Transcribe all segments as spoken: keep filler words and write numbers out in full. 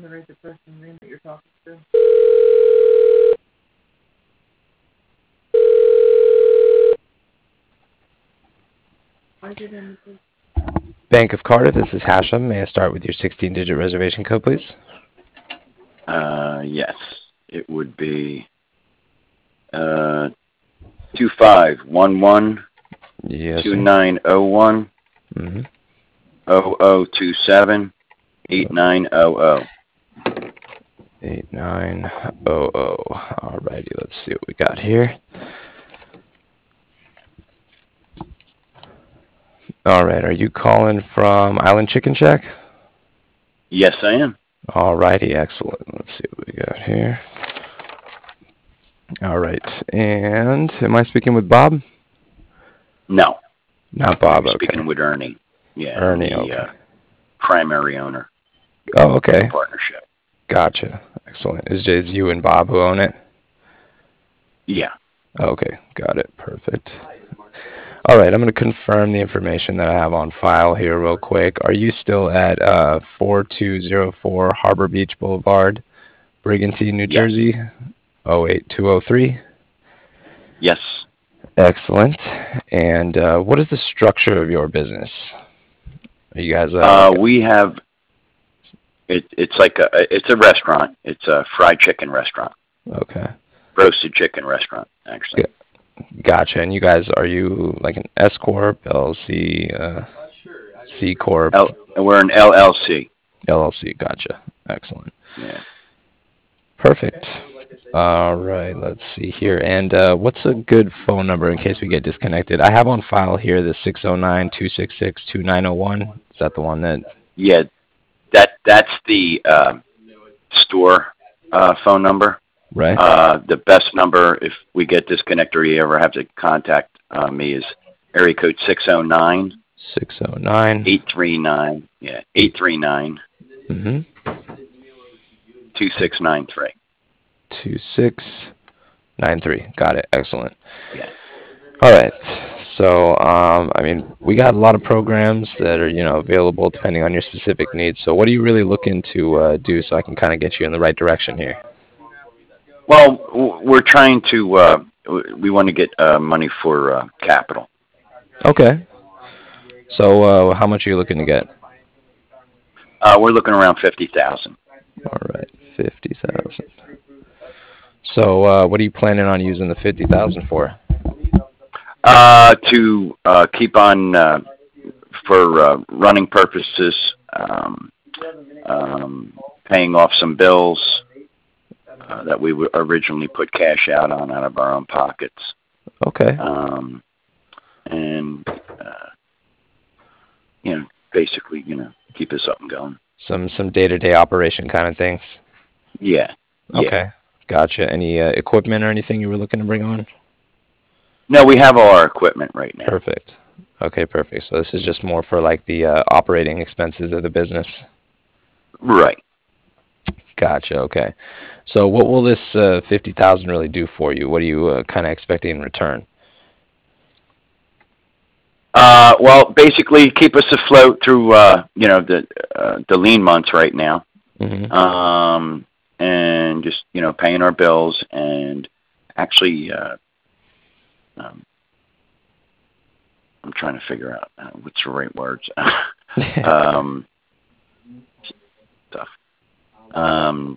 generate the person's name that you're talking to. I did anything. Bank of Cardiff, this is Hashem. May I start with your sixteen-digit reservation code, please? Uh, yes. It would be uh, two five one one Yes, two nine zero one mm-hmm. zero zero two seven eight nine zero zero. eight nine zero zero. Alrighty, let's see what we got here. Alright, are you calling from Island Chicken Shack? Yes, I am. Alrighty, excellent. Let's see what we got here. Alright, and am I speaking with Bob? No. Not Bob, I'm okay. speaking with Ernie. Yeah, Ernie, the, okay. Uh, primary owner. Oh, okay. Partnership. Gotcha. Excellent. Is it you and Bob who own it? Yeah. Okay, got it. Perfect. All right, I'm going to confirm the information that I have on file here real quick. Are you still at uh, four two zero four Harbor Beach Boulevard, Brigantine, New Yes. Jersey, oh eight two oh three? Yes. Excellent. And uh, what is the structure of your business? Are you guys? Uh, Uh, like a- we have. It, it's like a. It's a restaurant. It's a fried chicken restaurant. Okay. Roasted chicken restaurant, actually. Yeah. Gotcha. And you guys, are you like an S corp, L L C, uh, C corp? L, we're an L L C. L L C. Gotcha. Excellent. Yeah. Perfect. All right. Let's see here. And uh, what's a good phone number in case we get disconnected? I have on file here the six oh nine two six six two nine oh one. Is that the one that? Yeah. That that's the uh, store uh, phone number. Right. Uh, the best number, if we get disconnected or you ever have to contact uh, me, is area code six oh nine six oh nine eight three nine. Yeah, eight three nine. Mm-hmm. two six nine three. two six nine three. Got it. Excellent. Yeah. All right. So, um, I mean, we got a lot of programs that are, you know, available depending on your specific needs. So what are you really looking to uh, do so I can kind of get you in the right direction here? Well, w- we're trying to, uh, w- we want to get uh, money for uh, capital. Okay. So uh, how much are you looking to get? Uh, we're looking around fifty thousand. All right, fifty thousand. So uh, what are you planning on using the fifty thousand for? Uh, to uh, keep on uh, for uh, running purposes, um, um, paying off some bills uh, that we w- originally put cash out on out of our own pockets. Okay. Um, and, uh, you know, basically, you know, keep us up and going. Some some day-to-day operation kind of things. Yeah. yeah. Okay. Gotcha. Any uh, equipment or anything you were looking to bring on? No, we have all our equipment right now. Perfect. Okay, perfect. So this is just more for like the uh, operating expenses of the business. Right. Gotcha. Okay. So what will this uh, fifty thousand really do for you? What are you uh, kind of expecting in return? Uh, well, basically, keep us afloat through, uh, you know, the uh, the lean months right now, Mm-hmm. um, and just you know, paying our bills and actually, uh, um, I'm trying to figure out uh, what's the right words. um, stuff. Um,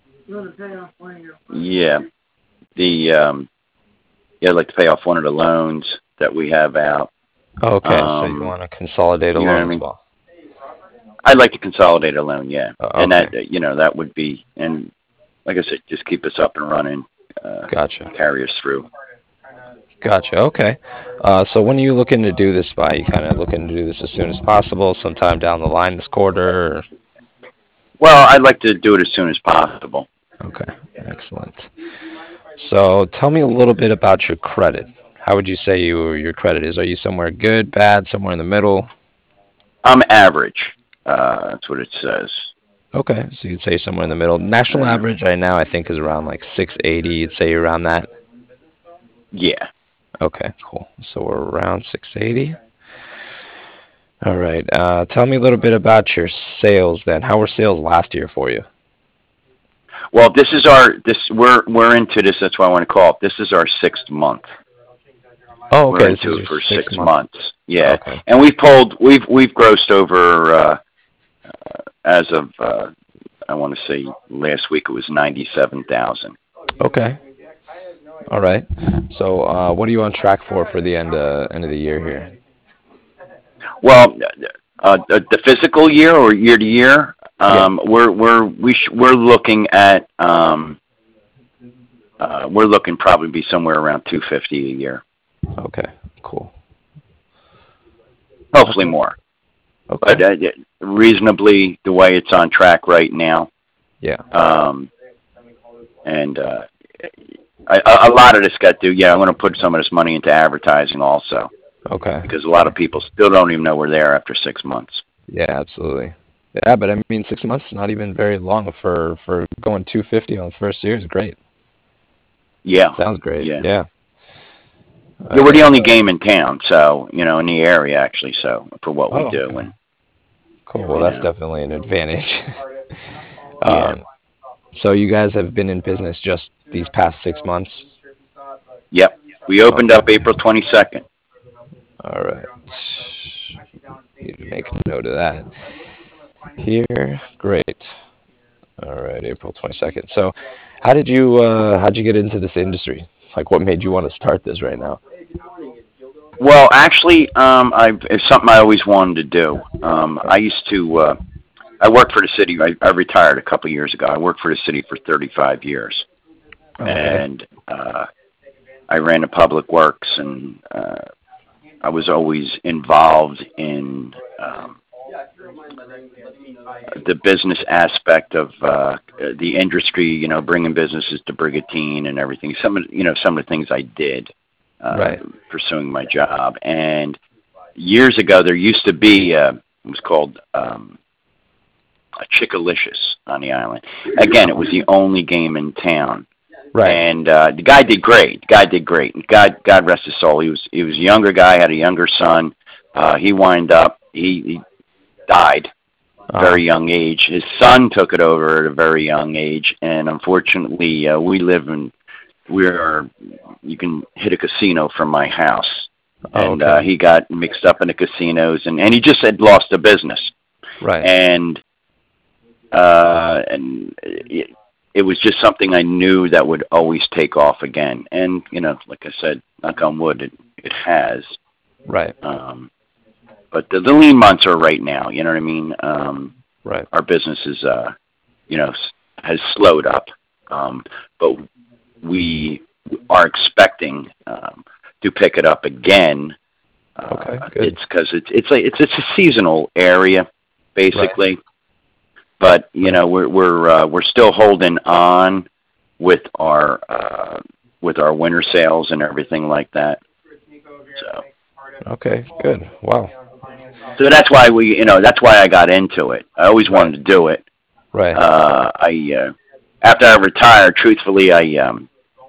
yeah, the um, yeah, I'd like to pay off one of the loans that we have out. Okay, Um, so you want to consolidate a you know what loan I mean? as well. I'd like to consolidate a loan, yeah, Uh, and okay. that you know that would be, and like I said, just keep us up and running, uh, Gotcha. carry us through. Gotcha. Okay. Uh, so when are you looking to do this by? You kind of looking to do this as soon as possible, sometime down the line this quarter? Or? Well, I'd like to do it as soon as possible. Okay. Excellent. So tell me a little bit about your credit. How would you say you, your credit is? Are you somewhere good, bad, somewhere in the middle? I'm average. Uh, that's what it says. Okay, so you'd say somewhere in the middle. National average right now, I think, is around like six eighty. You'd say you're around that? Yeah. Okay, cool. So we're around six eighty. All right. Uh, tell me a little bit about your sales then. How were sales last year for you? Well, this is our this we're we're into this. That's why I want to call it. This is our sixth month. Oh, okay. We're This into is it for six six months. months. Yeah, Okay. and we've pulled we've we've grossed over uh, uh, as of uh, I want to say last week it was ninety seven thousand. Okay. All right. So, uh, what are you on track for for the end uh, end of the year here? Well, uh, the, the physical year or year to year, um, yeah. we're we're we sh- we're looking at um, uh, we're looking probably be somewhere around two fifty a year. Okay. Cool. Hopefully more. Okay. But uh, reasonably, the way it's on track right now. Yeah. Um, and uh, I, a lot of this got to, yeah, I'm going to put some of this money into advertising also. Okay. Because a lot of people still don't even know we're there after six months. Yeah, absolutely. Yeah, but I mean, six months is not even very long for, for going two fifty on the first year is great. Yeah. Sounds great. Yeah. Yeah. Yeah, we're the only game in town, so, you know, in the area, actually, so, for what oh, we do. Okay. And Cool. Well, that's know. definitely an advantage. yeah. um, so you guys have been in business just these past six months? Yep. We opened okay. up April twenty-second. All right. Need to make a note of that. Here. Great. All right, April twenty-second. So how did you, uh, how'd you get into this industry? Like, what made you want to start this right now? Well, actually, um, I it's something I always wanted to do. Um, I used to, uh, I worked for the city. I, I retired a couple of years ago. I worked for the city for thirty-five years, okay. and uh, I ran the public works, and uh, I was always involved in um, the business aspect of uh, the industry. You know, bringing businesses to Brigantine and everything. Some of you know some of the things I did. Uh, right. Pursuing my job. And years ago, there used to be, uh, it was called um, a Chickalicious on the island. Again, it was the only game in town. Right. And uh, the guy did great. The guy did great. God, God rest his soul. He was he was a younger guy, had a younger son. Uh, he wind up, he, he died at a uh-huh. very young age. His son took it over at a very young age. And unfortunately, uh, we live in We're you can hit a casino from my house, and oh, okay. uh, he got mixed up in the casinos, and, and he just had lost a business, right? And uh, and it, it was just something I knew that would always take off again, and you know, like I said, knock on wood, it, it has, right? Um, but the, the lean months are right now. You know what I mean? Um, right. Our business is, uh, you know, has slowed up, um, but we are expecting um, to pick it up again. Uh, okay, good. It's because it's it's like it's it's a seasonal area, basically. Right. But you know we're we're uh, we're still holding on with our uh, with our winter sales and everything like that. So. Okay, good. Wow. So that's why we you know that's why I got into it. I always right. wanted to do it. Right. Uh, I uh, after I retired, truthfully, I um.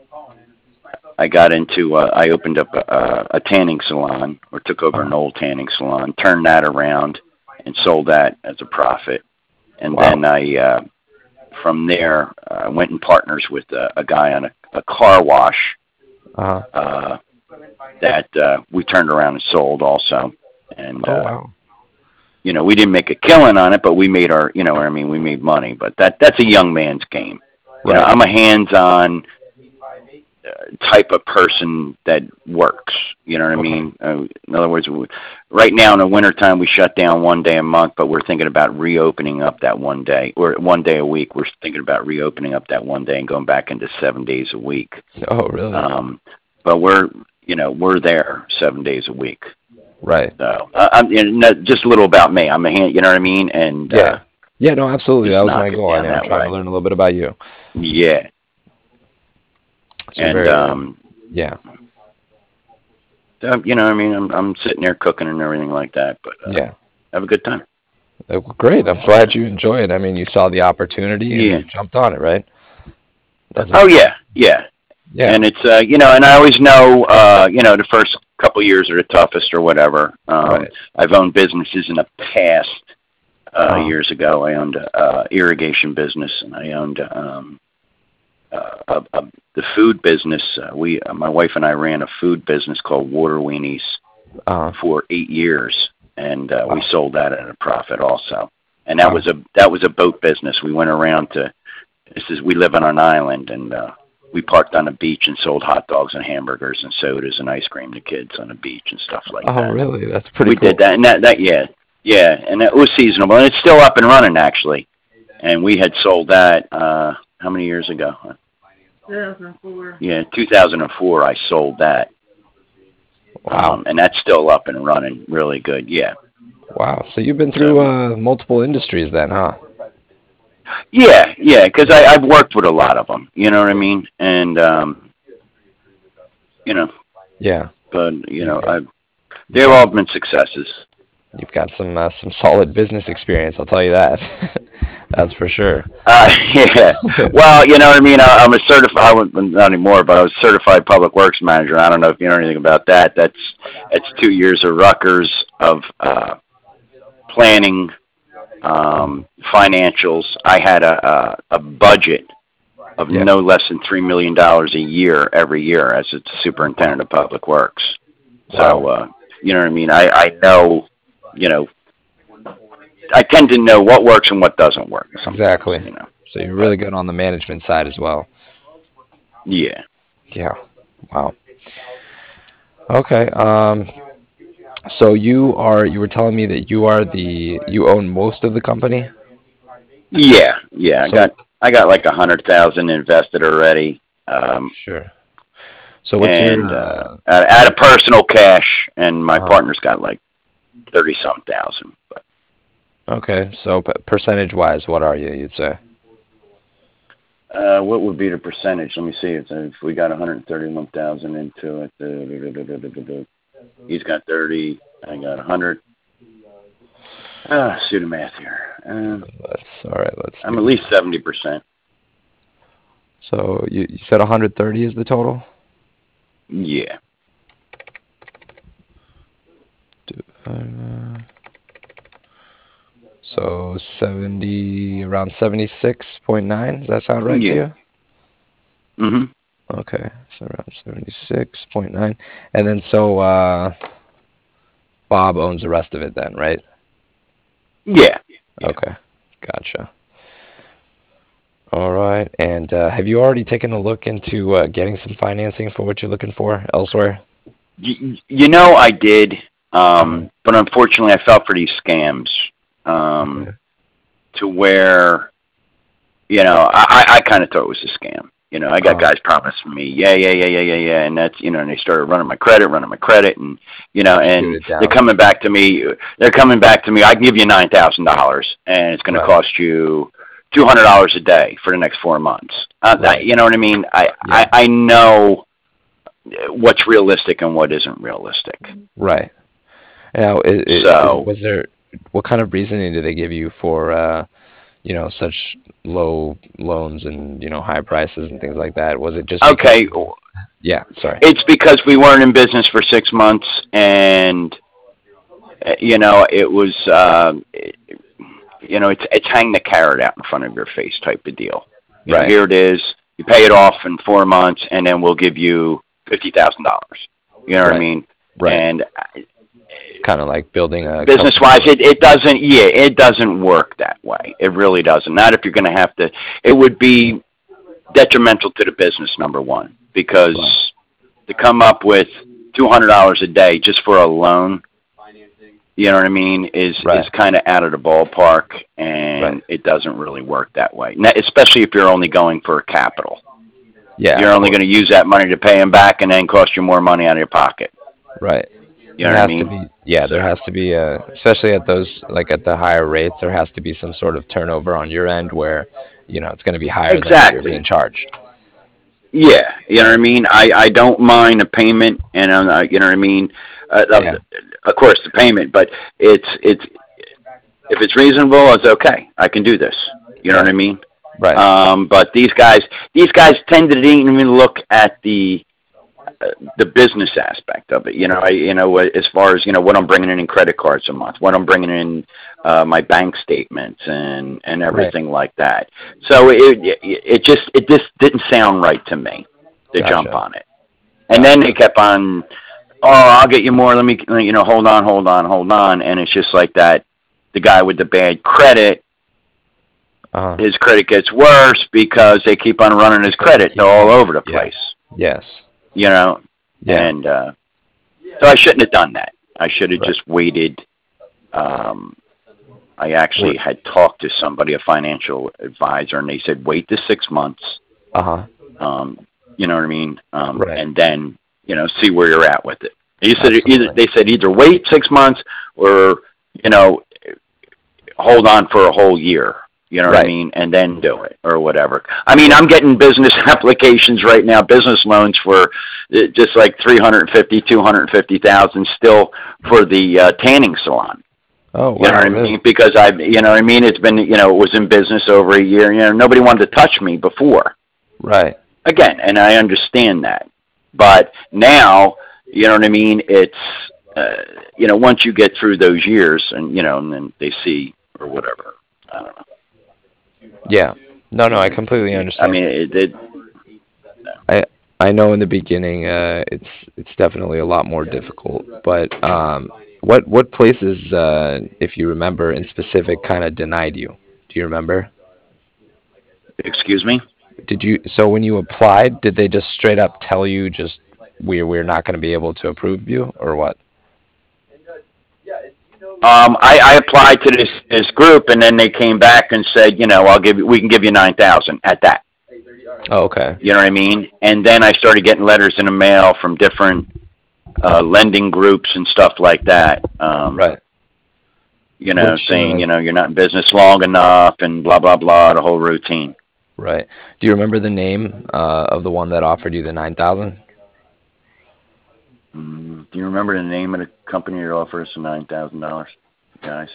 I got into, uh, I opened up a, a tanning salon, or took over uh-huh. an old tanning salon, turned that around, and sold that as a profit. And wow. then I, uh, from there, I uh, went in partners with a, a guy on a, a car wash uh-huh. uh, that uh, we turned around and sold also. And, oh, uh, wow. you know, we didn't make a killing on it, but we made our, you know, I mean, we made money. But that that's a young man's game. You right. know, I'm a hands-on type of person that works, you know what okay. I mean? Uh, in other words, right now in the wintertime, we shut down one day a month, but we're thinking about reopening up that one day, or one day a week. We're thinking about reopening up that one day and going back into seven days a week. Oh, really? Um, but we're, you know, we're there seven days a week. Right. So, uh, I'm, you know, just a little about me. I'm a hand, you know what I mean? And yeah, uh, yeah, no, absolutely. That was my goal. I mean, I'm trying way. to learn a little bit about you. Yeah. So and very, um, yeah, uh, you know, I mean, I'm I'm sitting there cooking and everything like that, but uh, yeah, have a good time. Uh, great. I'm glad you enjoy it. I mean, you saw the opportunity and yeah. you jumped on it, right? That's oh yeah, yeah, yeah. And it's uh, you know, and I always know, uh, you know, the first couple of years are the toughest or whatever. Um, right. I've owned businesses in the past. Uh, uh-huh. Years ago, I owned a uh, irrigation business, and I owned um, uh, uh, uh, the food business. Uh, we, uh, my wife and I ran a food business called Water Weenies Uh, for eight years, and uh, Wow. we sold that at a profit also. And that Wow. was a that was a boat business. We went around to this is we live on an island, and uh, we parked on the beach and sold hot dogs and hamburgers and sodas and ice cream to kids on the beach and stuff like oh, that. really? That's pretty We cool. did that, and that that yeah yeah, and it was seasonable, and it's still up and running actually. And we had sold that uh, how many years ago? two thousand four. Yeah, two thousand four. I sold that. Wow. Um, and that's still up and running really good. Yeah. Wow. So you've been through uh, multiple industries then, huh? Yeah, yeah, because I've worked with a lot of them. You know what I mean? And um, you know, Yeah. but you know, I've they've all been successes. You've got some uh, some solid business experience, I'll tell you that. That's for sure. Uh, yeah. Well, you know what I mean. I, I'm a certified, not anymore, but I was a certified public works manager. I don't know if you know anything about that. That's that's two years of Rutgers of uh, planning, um, financials. I had a a, a budget of Yeah. no less than three million dollars a year every year as a superintendent of public works. So, Wow. uh, you know what I mean. I I know, you know. I tend to know what works and what doesn't work. Exactly. You know. So you're really good on the management side as well. Yeah. Yeah. Wow. Okay. Um. So you are. You were telling me that you are the. You own most of the company. Yeah. Yeah. I So- got I got like a hundred thousand invested already. Um, Sure. So what's and your? uh, out out of personal cash, and my Uh-huh. partner's got like thirty some thousand. But Okay. So p- percentage-wise, what are you? You'd say. uh, what would be the percentage? Let me see. It's, if we got one hundred thirty-one thousand into it, uh, he's got thirty. I got a hundred. Ah, do the math here. Uh, Let's. All right. Let's. I'm do- at least seventy percent. So you, you said one hundred thirty is the total. Yeah. Uh, so seventy, around seventy-six point nine. Does that sound right Yeah. to you? Mhm. Okay, so around seventy-six point nine. And then so uh, Bob owns the rest of it then, right? Yeah. Okay, gotcha. All right, and uh, have you already taken a look into uh, getting some financing for what you're looking for elsewhere? You, you know, I did, um, but unfortunately, I fell for these scams. Um, Okay. To where, you know, I, I kind of thought it was a scam. You know, I got Oh. guys promising me, yeah, yeah, yeah, yeah, yeah, yeah, and that's, you know, and they started running my credit, running my credit, and you know, and Shoot it down. they're coming back to me. They're coming back to me. I can give you nine thousand dollars, and it's going Right. to cost you two hundred dollars a day for the next four months. Uh, Right. I, you know what I mean? I, Yeah. I, I know what's realistic and what isn't realistic. Right. Now, is, is, So- was there what kind of reasoning did they give you for uh, you know, such low loans and you know high prices and things like that? Was it just Okay, because- yeah, sorry. it's because we weren't in business for six months, and uh, you know it was, uh, it, you know, it's it's hang the carrot out in front of your face type of deal. You know, Right. here it is. You pay it off in four months, and then we'll give you fifty thousand dollars. You know what I Right. mean? Right. And Kind of like building a business wise, it, it doesn't. Yeah, it doesn't work that way. It really doesn't. Not if you're going to have to. It would be detrimental to the business, number one, because Right. to come up with two hundred dollars a day just for a loan, you know what I mean, is Right. is kind of out of the ballpark, and Right. it doesn't really work that way. Now, especially if you're only going for capital. Yeah. You're only going to use that money to pay them back, and then cost you more money out of your pocket. Right. You know there what I has mean? to be, yeah, there has to be a, especially at those, like at the higher rates, there has to be some sort of turnover on your end where, you know, it's going to be higher than what Exactly. you're being charged. Yeah, you know what I mean. I I don't mind a payment, and I'm not, you know what I mean. Uh, Yeah. Of course, the payment, but it's it's if it's reasonable, it's okay. I can do this. You know what I mean. Right. Um, but these guys, these guys tend to didn't even look at the the business aspect of it. You know, I, you know, as far as, you know, what I'm bringing in in credit cards a month, what I'm bringing in uh, my bank statements and, and everything right. like that. So it, it, it just, it just didn't sound right to me to gotcha. jump on it. And gotcha. Then they kept on, oh, I'll get you more. Let me, you know, hold on, hold on, hold on. And it's just like that. The guy with the bad credit, uh-huh. his credit gets worse because they keep on running his credit all over the place. Yeah. Yes. You know, yeah. and uh, so I shouldn't have done that. I should have right. just waited. Um, I actually had talked to somebody, a financial advisor, and they said, wait the six months. Uh-huh. Um, you know what I mean? Um, right. And then, you know, see where you're at with it. They said, either, they said either wait six months or, you know, hold on for a whole year. You know right. what I mean? And then do it or whatever. I mean, I'm getting business applications right now, business loans for just like three hundred fifty, two hundred fifty thousand still for the uh, tanning salon. Oh, wow. You know what really? I mean? Because I, you know what I mean? It's been, you know, it was in business over a year. You know, nobody wanted to touch me before. Right. Again, and I understand that. But now, you know what I mean? It's, uh, you know, once you get through those years and, you know, and then they see or whatever. I don't know. Yeah. No, no, I completely understand. I mean, it, it no. I I know in the beginning uh, it's it's definitely a lot more difficult, but um, what what places, uh, if you remember, in specific, kind of denied you? Do you remember? Excuse me? Did you? So when you applied, did they just straight up tell you just we're we're not going to be able to approve you, or what? Um, I, I applied to this this group, and then they came back and said, you know, I'll give you, we can give you nine thousand at that. Oh, okay. You know what I mean? And then I started getting letters in the mail from different uh, lending groups and stuff like that. Um, right. You know, Which, saying uh, you know you're not in business long enough, and blah blah blah, the whole routine. Right. Do you remember the name uh, of the one that offered you the nine thousand? Mm, do you remember the name of the company that offered us the nine thousand dollars, guys?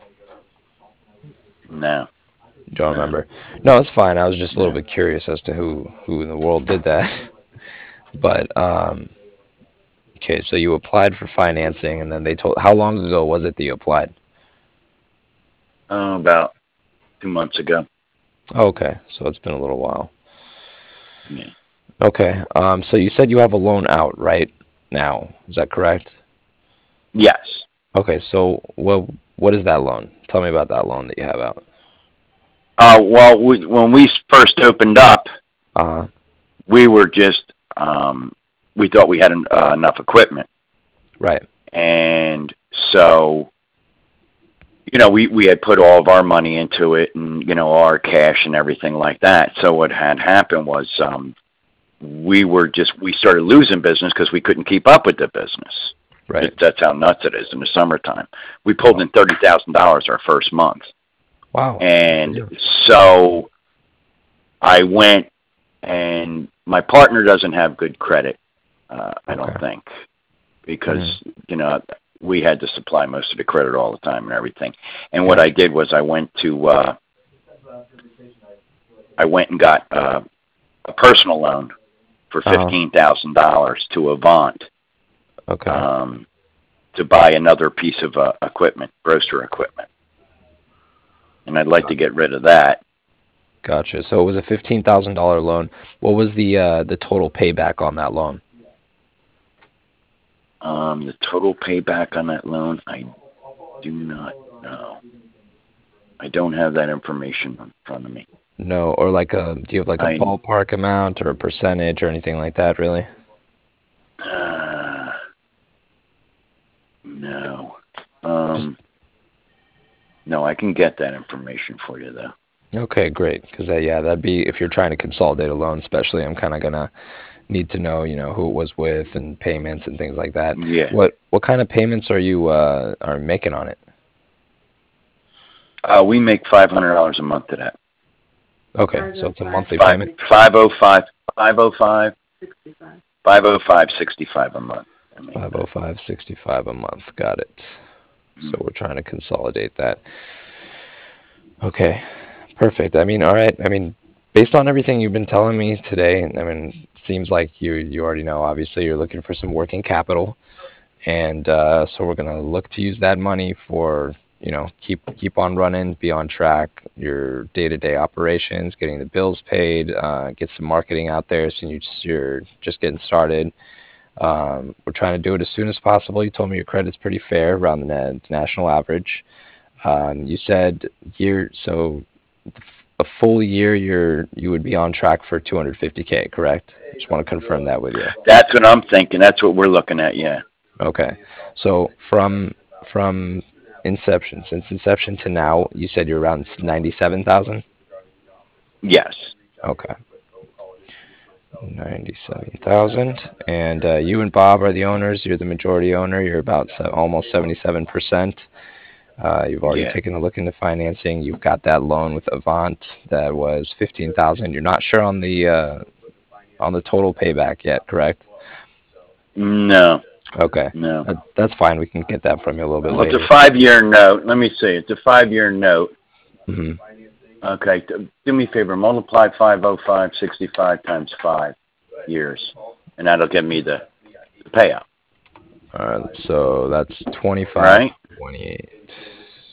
No. Don't no. remember. No, it's fine. I was just a little yeah. bit curious as to who, who in the world did that. But, um, okay, so you applied for financing, and then they told, how long ago was it that you applied? Oh, about two months ago. Oh, okay, so it's been a little while. Yeah. Okay, um, so you said you have a loan out, right? Now, is that correct? Yes. Okay, so what what is that loan? Tell me about that loan that you have out. Uh, well, we, when we first opened up, uh-huh. we were just um, we thought we had uh, enough equipment, right? And so, you know, we we had put all of our money into it, and you know, our cash and everything like that. So what had happened was. Um, we were just, we started losing business because we couldn't keep up with the business. Right. That's how nuts it is in the summertime. We pulled in thirty thousand dollars our first month. Wow. And so I went, and my partner doesn't have good credit, uh, I okay. don't think, because, mm-hmm. you know, we had to supply most of the credit all the time and everything. And yeah. what I did was I went to, uh, I went and got uh, a personal loan for fifteen thousand dollars uh-huh. to Avant. Okay. Um, to buy another piece of uh, equipment, grocer equipment. And I'd like gotcha. to get rid of that. Gotcha. So it was a fifteen thousand dollars loan. What was the uh, the total payback on that loan? Um, the total payback on that loan, I do not know. I don't have that information in front of me. No, or like a, do you have like a I, ballpark amount or a percentage or anything like that, really? Uh, no. Um, Just, no, I can get that information for you, though. Okay, great. Because, uh, yeah, that'd be, if you're trying to consolidate a loan especially, I'm kind of going to need to know, you know, who it was with and payments and things like that. Yeah. What what kind of payments are you uh, are making on it? Uh, we make five hundred dollars a month to that. Okay, so it's a monthly five, payment? five oh five, five oh five, sixty-five. five oh five sixty-five a month. I mean, five oh five sixty-five a month, got it. Mm-hmm. So we're trying to consolidate that. Okay, perfect. I mean, all right. I mean, based on everything you've been telling me today, I mean, seems like you you already know. Obviously, you're looking for some working capital, and uh, so we're gonna look to use that money for you know keep keep on running, be on track, your day-to-day operations, getting the bills paid, uh, get some marketing out there. So you just, you're just getting started. Um, we're trying to do it as soon as possible. You told me your credit's pretty fair, around the na- national average. Um, you said year so a full year you're you would be on track for two hundred fifty K, correct? Just want to confirm that with you. That's what I'm thinking. That's what we're looking at. Yeah. Okay. So from from inception, since inception to now, you said you're around ninety-seven thousand? Yes. Okay. ninety-seven thousand. And uh, you and Bob are the owners. You're the majority owner. You're about se- almost seventy-seven percent. Uh, you've already Yeah. taken a look into financing. You've got that loan with Avant that was fifteen thousand. You're not sure on the uh, on the total payback yet, correct? No. Okay. No. That, that's fine. We can get that from you a little bit Well, later. it's a five-year note. Let me see. It's a five-year note. hmm Okay. t- Do me a favor. Multiply five oh five sixty-five times five years, and that'll give me the, the payout. All right. So that's twenty-five, Right? twenty-eight.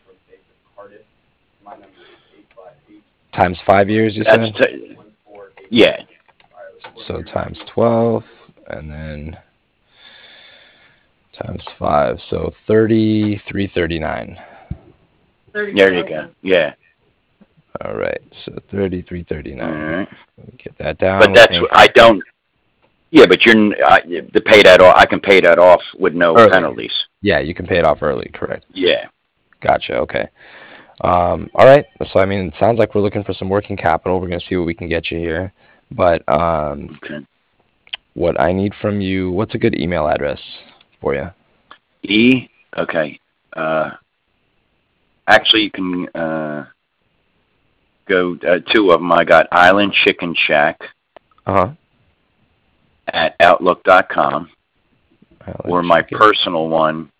Times five years, you That's said? t- yeah. So times twelve, and then times five. So thirty-three thirty-nine. There you go. Yeah. All right. So thirty-three All thirty-nine. right. Get that down. But We're that's paying I don't. Yeah, but you're n- I, to pay that off. I can pay that off with no Early. penalties. Yeah, you can pay it off early, correct? Yeah. Gotcha. Okay. Um, all right. So I mean, it sounds like we're looking for some working capital. We're gonna see what we can get you here. But um, Okay. what I need from you, what's a good email address for you? E. Okay. Uh, actually, you can uh, go uh, two of them. I got Island Chicken Shack Uh huh. at outlook dot com, or my personal one.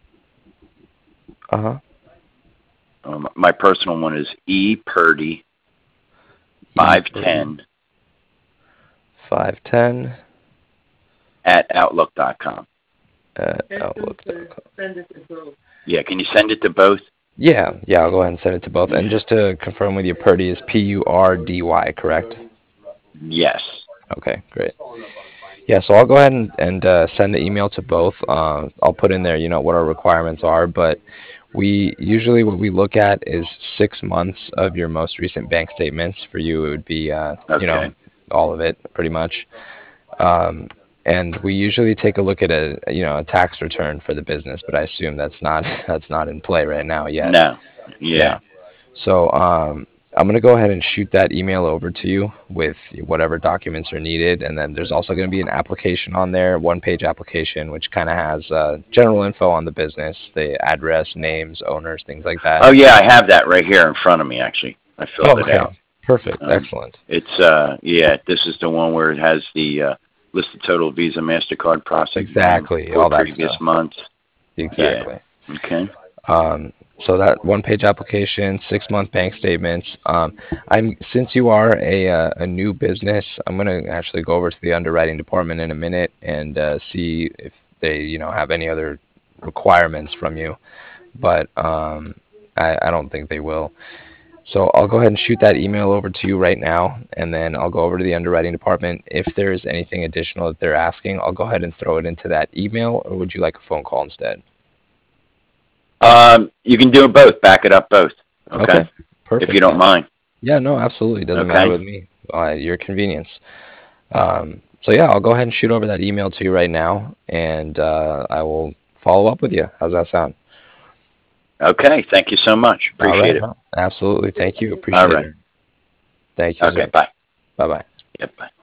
Uh huh. Um, my personal one is E Purdy five ten Five ten at outlook dot com. at outlook dot com. Send it to both. Yeah, can you send it to both? Yeah, yeah. I'll go ahead and send it to both. And just to confirm with you, Purdy is P U R D Y, correct? Yes. Okay, great. Yeah, so I'll go ahead and, and uh, send the email to both. Uh, I'll put in there, you know, what our requirements are, but we usually what we look at is six months of your most recent bank statements. For you, it would be, uh, Okay. you know, all of it, pretty much. Um, and we usually take a look at a, you know, a tax return for the business, but I assume that's not that's not in play right now yet. No. Yeah. Yeah. So um, I'm going to go ahead and shoot that email over to you with whatever documents are needed. And then there's also going to be an application on there, one-page application, which kind of has uh, general info on the business, the address, names, owners, things like that. Oh yeah, I have that right here in front of me. Actually, I filled Oh, it okay. out. Perfect. Um, Excellent. It's uh yeah, this is the one where it has the uh, listed total Visa, MasterCard processing Exactly. for All that previous stuff. months. Exactly. Yeah. Okay. Um, so that one-page application, six-month bank statements. Um, I'm since you are a uh, a new business, I'm gonna actually go over to the underwriting department in a minute and uh, see if they, you know, have any other requirements from you. But um, I, I don't think they will. So I'll go ahead and shoot that email over to you right now, and then I'll go over to the underwriting department. If there's anything additional that they're asking, I'll go ahead and throw it into that email, or would you like a phone call instead? Um, you can do it both. Back it up both. Okay. Okay, perfect. If you don't mind. Yeah, no, absolutely. It doesn't Okay. matter with me. Uh, your convenience. Um, so yeah, I'll go ahead and shoot over that email to you right now, and uh, I will follow up with you. How's that sound? Okay. Thank you so much. All Appreciate right. it. No, absolutely. Thank you. Appreciate All right. it. Thank you. Okay. Bye. Bye bye. Yep. Bye.